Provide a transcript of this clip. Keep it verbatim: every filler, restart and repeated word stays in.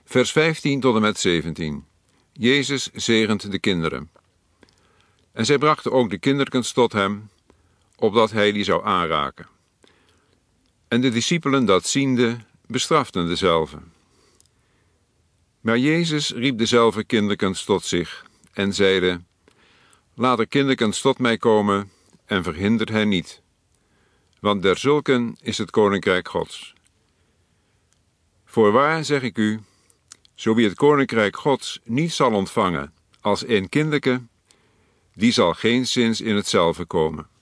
Vers vijftien tot en met zeventien. Jezus zegent de kinderen. En zij brachten ook de kinderkens tot hem, opdat hij die zou aanraken. En de discipelen dat ziende, bestraften dezelve. Maar Jezus riep dezelve kinderkens tot zich en zeide: Laat er kinderkens tot mij komen en verhindert hen niet, want derzulken is het koninkrijk Gods. Voorwaar zeg ik u, zo wie het koninkrijk Gods niet zal ontvangen als een kinderke, die zal geenszins in hetzelfde komen.